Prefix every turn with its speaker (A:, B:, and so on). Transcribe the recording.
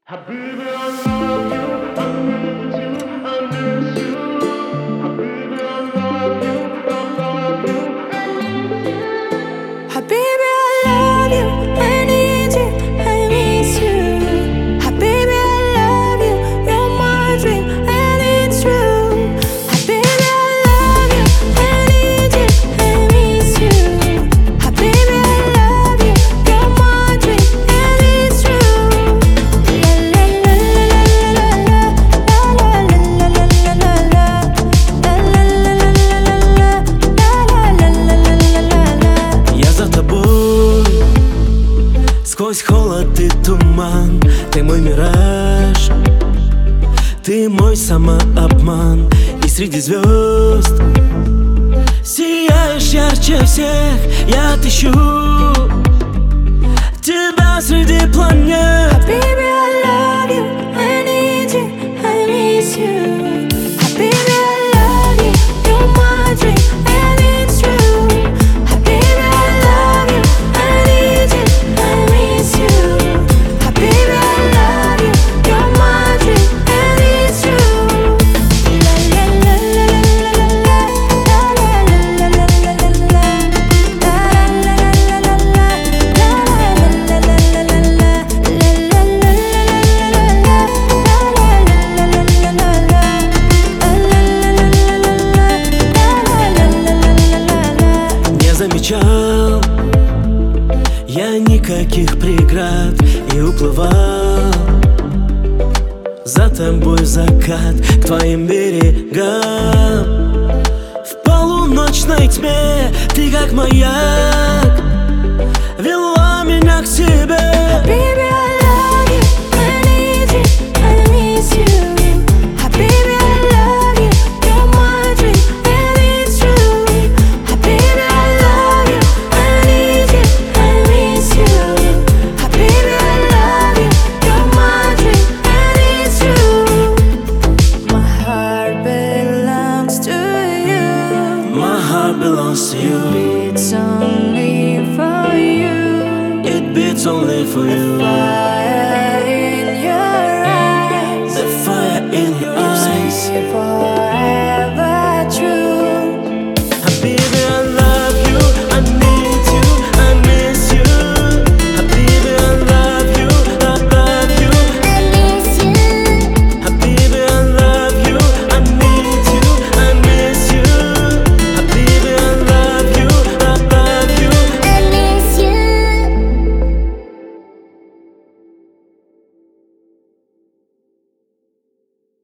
A: Habibi, I love you, I need you, I miss you. Habibi, I love you, I love you.
B: Habibi, I love you, I need you, I miss you. Habibi, I love you, you're my dream, and it's true. Habibi, I love you, I need you, I miss you. Habibi, I love you, you're my dream, and it's true. La la la la la la la la la la la la.
C: Я за тобой, сквозь холод и туман. Ты мой мираж, ты мой самообман. И среди звезд сияешь ярче всех. Я отыщу тебя среди планет.
B: Habibi, I love you, I need you, I miss you. Habibi, I love you, you're my dream, and it's true. Habibi, I love you, I need you, I miss you. Habibi, I love you, you're my dream, and it's true. La la la la la la la la la la
C: Не замечал я никаких преград и уплывал за тобой в закат, к твоим берегам. В полуночной тьме ты как маяк вела меня к себе.